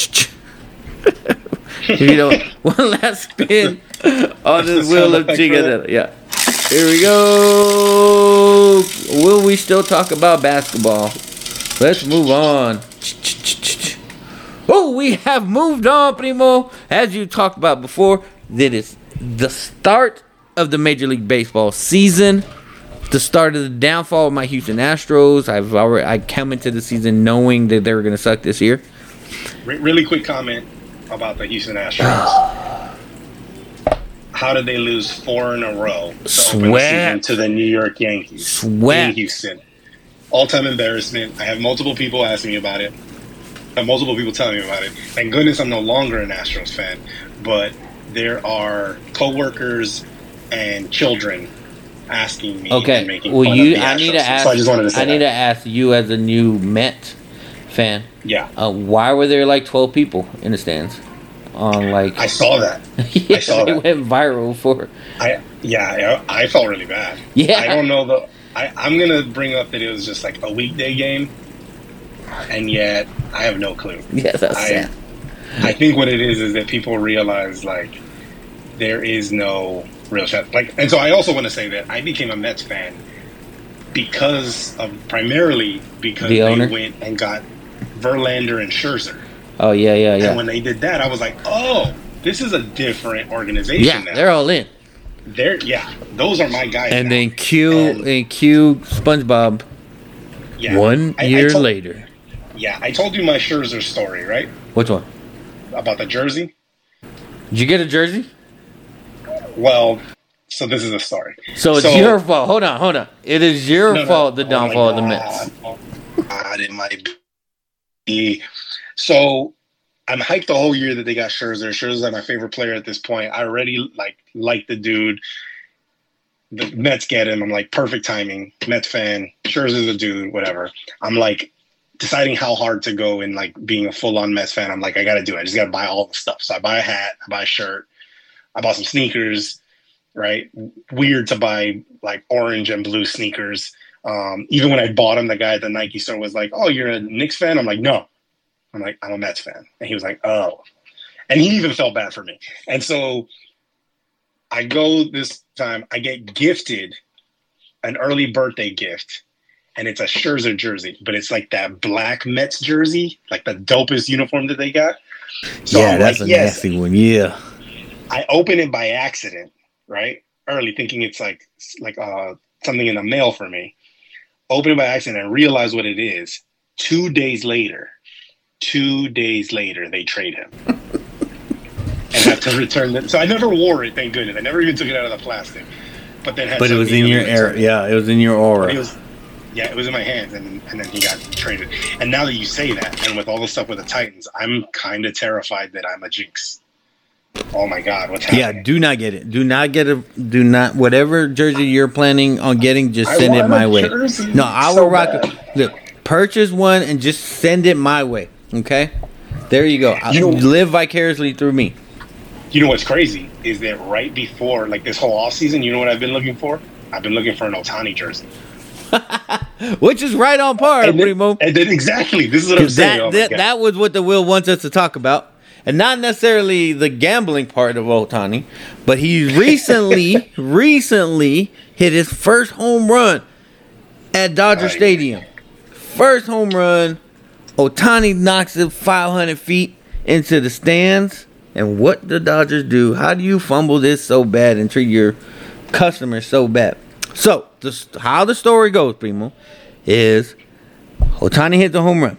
spin on this wheel of Chingadera. Yeah. Here we go. Will we still talk about basketball? Let's move on. Oh, we have moved on, Primo. As you talked about before, that is the start of the Major League Baseball season. The start of the downfall of my Houston Astros. I came into the season knowing that they were going to suck this year. Really quick comment about the Houston Astros. How did they lose 4 in a row to open the season to the New York Yankees in Houston? All-time embarrassment. I have multiple people asking me about it. I have multiple people telling me about it. Thank goodness I'm no longer an Astros fan, but there are coworkers and children asking me and making fun of the Astros. So I just wanted to say I need to ask you as a new Met fan. Yeah. Why were there like 12 people in the stands? I saw that. Yeah, I saw that. Went viral for. I felt really bad. Yeah. I don't know I'm gonna bring up that it was just like a weekday game, and yet I have no clue. Yeah, that's sad. I think what it is that people realize like there is no real shot. And so I also want to say that I became a Mets fan primarily because they went and got Verlander and Scherzer. Oh yeah. And when they did that, I was like, oh, this is a different organization now. They're all in. Those are my guys. And now. then Q SpongeBob. Yeah, 1 year later. Yeah, I told you my Scherzer story, right? Which one? About the jersey. Did you get a jersey? Well, so this is a story. So it's your fault. Hold on. It is your fault, the downfall of the Mets. God, it might be. So I'm hyped the whole year that they got Scherzer. Scherzer's like my favorite player at this point. I already like the dude. The Mets get him. I'm like, perfect timing. Mets fan. Scherzer's a dude, whatever. I'm like deciding how hard to go and like being a full on Mets fan. I'm like, I got to do it. I just got to buy all the stuff. So I buy a hat, I buy a shirt, I bought some sneakers, right? Weird to buy like orange and blue sneakers. Even when I bought them, the guy at the Nike store was like, "Oh, you're a Knicks fan?" I'm like, "No." I'm like, "I'm a Mets fan." And he was like, "Oh." And he even felt bad for me. And so I go this time, I get gifted an early birthday gift, and it's a Scherzer jersey, but it's like that black Mets jersey, like the dopest uniform that they got. So yeah, I'm that's like, a nasty one. Yeah. I open it by accident, right? Early, thinking it's like something in the mail for me. Open it by accident and realize what it is. 2 days later, they trade him and have to return it. So I never wore it, thank goodness. I never even took it out of the plastic. But then, But it was in your air. Yeah, it was in your aura. It was in my hands, and then he got traded. And now that you say that, and with all the stuff with the Titans, I'm kind of terrified that I'm a jinx. Oh my God, what's happening? Yeah, do not get it. Do not get it. Do not, whatever jersey you're planning on getting, just send it my way. No, I will rock it. Look, purchase one and just send it my way. Okay? There you go. Live vicariously through me. You know what's crazy is that right before, like this whole offseason, you know what I've been looking for? I've been looking for an Ohtani jersey. Which is right on par, Primo. And then exactly, this is what I'm saying. That was what the Will wants us to talk about. And not necessarily the gambling part of Ohtani, but he recently hit his first home run at Dodger Stadium. First home run. Ohtani knocks it 500 feet into the stands. And what the Dodgers do? How do you fumble this so bad and treat your customers so bad? So, how the story goes, Primo, is Ohtani hit the home run.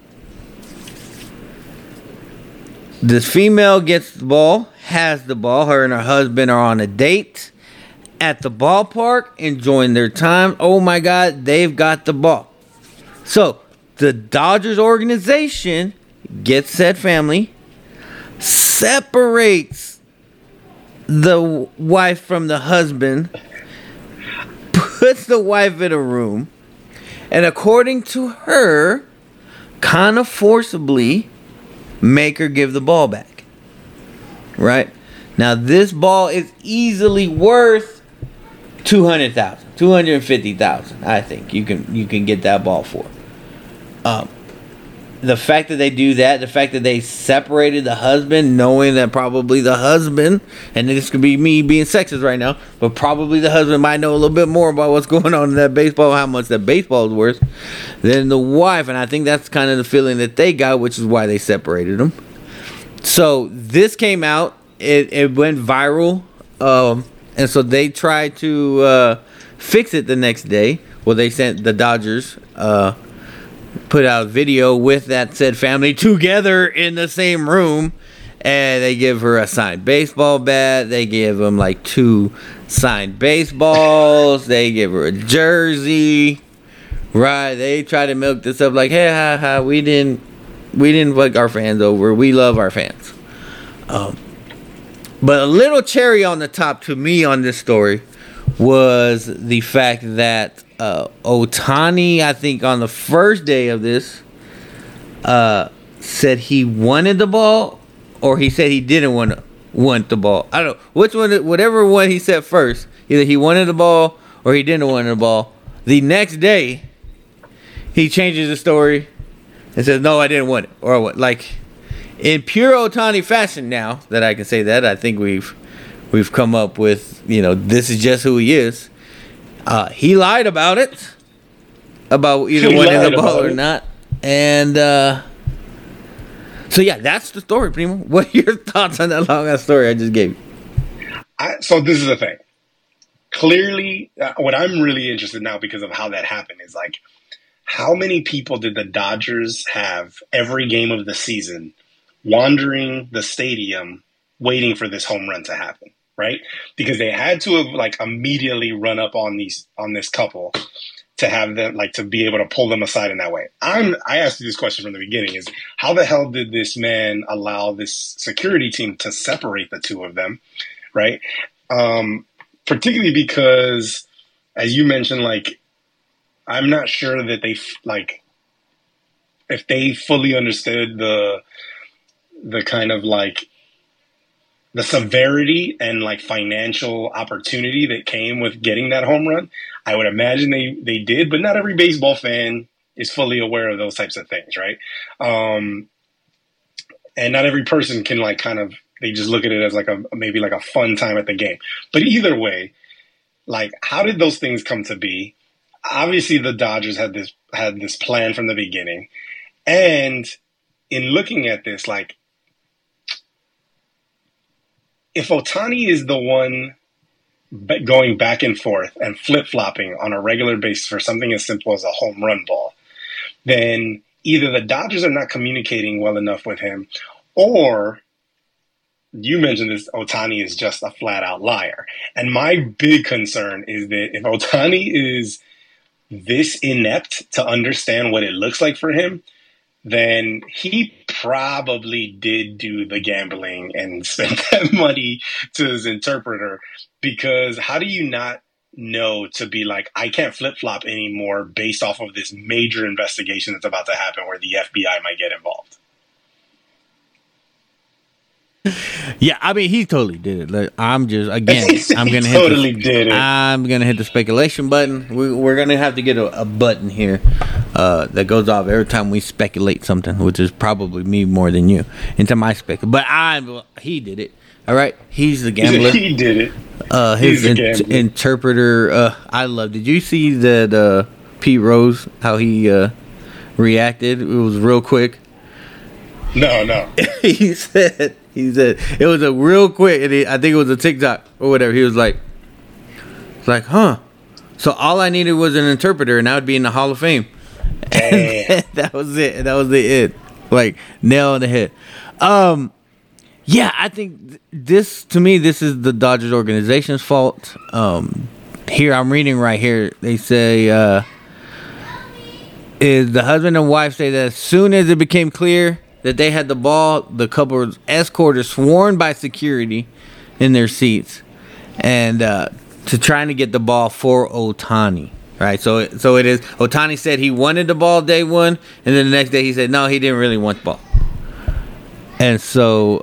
This female gets the ball, has the ball. Her and her husband are on a date at the ballpark, enjoying their time. Oh my God, they've got the ball. So, the Dodgers organization gets said family, separates the wife from the husband, puts the wife in a room, and according to her, kind of forcibly make her give the ball back. Right? Now, this ball is easily worth $200,000, $250,000. I think you can get that ball for. The fact that they do that, the fact that they separated the husband, knowing that probably the husband, and this could be me being sexist right now, but probably the husband might know a little bit more about what's going on in that baseball, how much that baseball is worth, than the wife. And I think that's kind of the feeling that they got, which is why they separated them. So this came out, it went viral, and so they tried to fix it the next day. Well, they sent the Dodgers put out a video with that said family together in the same room, and they give her a signed baseball bat. They give them like 2 signed baseballs. They give her a jersey. Right? They try to milk this up like, hey, we didn't fuck our fans over. We love our fans. But a little cherry on the top to me on this story was the fact that Ohtani, I think on the first day of this, said he wanted the ball, or he said he didn't want the ball. I don't know which one, whatever one he said first. Either he wanted the ball or he didn't want the ball. The next day, he changes the story and says, "No, I didn't want it," or what? Like in pure Ohtani fashion. Now that I can say that, I think we've come up with, this is just who he is. He lied about it, about either wanting the ball or not. And so, yeah, that's the story, Primo. What are your thoughts on that long-ass story I just gave you? So this is the thing. Clearly, what I'm really interested now because of how that happened is like, how many people did the Dodgers have every game of the season wandering the stadium waiting for this home run to happen? Right? Because they had to have like immediately run up on this couple to have them, like, to be able to pull them aside in that way. I asked you this question from the beginning: is how the hell did this man allow this security team to separate the two of them? Right? Particularly because, as you mentioned, like, I'm not sure that they like if they fully understood the kind of like the severity and like financial opportunity that came with getting that home run, I would imagine they did, but not every baseball fan is fully aware of those types of things, right? And not every person can like kind of, they just look at it as like maybe like a fun time at the game. But either way, like, how did those things come to be? Obviously, the Dodgers had this plan from the beginning. And in looking at this, like, if Ohtani is the one going back and forth and flip-flopping on a regular basis for something as simple as a home run ball, then either the Dodgers are not communicating well enough with him, or you mentioned this, Ohtani is just a flat-out liar. And my big concern is that if Ohtani is this inept to understand what it looks like for him, then he probably did do the gambling and spent that money to his interpreter. Because how do you not know to be like, I can't flip-flop anymore based off of this major investigation that's about to happen where the FBI might get involved? Yeah, I mean, he totally did it. Like, I'm just, again, I'm gonna I'm gonna hit the speculation button. We're gonna have to get a button here that goes off every time we speculate something, which is probably me more than you into my spec. But he did it. All right, he's the gambler. He did it. His interpreter. I love. Did you see that Pete Rose, how he reacted? It was real quick. No. He said it was a real quick, and I think it was a TikTok or whatever. He was like, huh? So all I needed was an interpreter, and I would be in the Hall of Fame. And that was it. That was it. Like, nail on the head. Yeah, I think this is the Dodgers organization's fault. Here, I'm reading right here. They say, is the husband and wife say that as soon as it became clear that they had the ball, the couple was escorted, sworn by security in their seats, and to trying to get the ball for Ohtani. Right, so it is. Ohtani said he wanted the ball day one, and then the next day he said no, he didn't really want the ball. And so,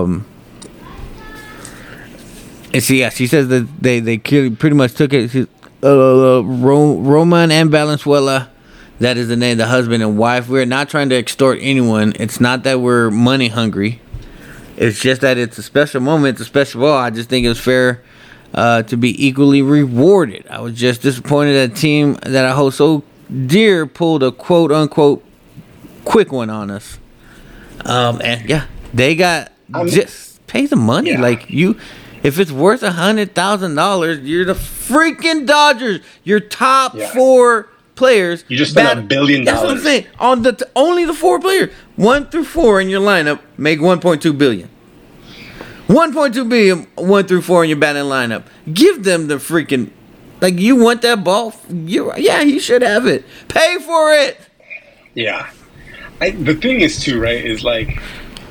and she says that they pretty much took it. Roman and Valenzuela. That is the name, the husband and wife. We're not trying to extort anyone. It's not that we're money hungry. It's just that it's a special moment. It's a special ball. I just think it was fair to be equally rewarded. I was just disappointed that a team that I hold so dear pulled a quote-unquote quick one on us. And yeah, they got just pay the money. Yeah. Like, if it's worth $100,000, you're the freaking Dodgers. Your top four players. You just spent $1 billion. That's what I'm saying. On only the four players, 1 through 4 in your lineup, make $1.2 billion. 1.2 billion, 1 through 4 in your batting lineup. Give them the freaking, like, you want that ball? You should have it. Pay for it. Yeah. The thing is too, right? Is like,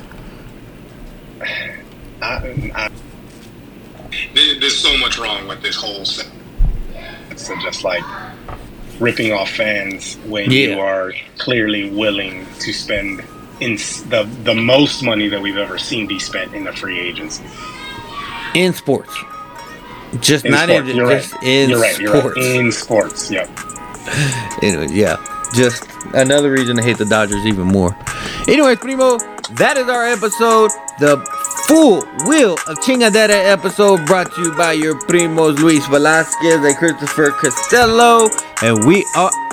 there's so much wrong with this whole set. So just like ripping off fans when you are clearly willing to spend in the most money that we've ever seen be spent in the free agency. In sports. Just in not sports. In just right. In you're right. sports. You're right. In sports, yep. Anyway, yeah. Just another reason to hate the Dodgers even more. Anyways, Primo, that is our episode. The full Wheel of Chingadera episode brought to you by your primos Luis Velasquez and Christopher Costello. And we are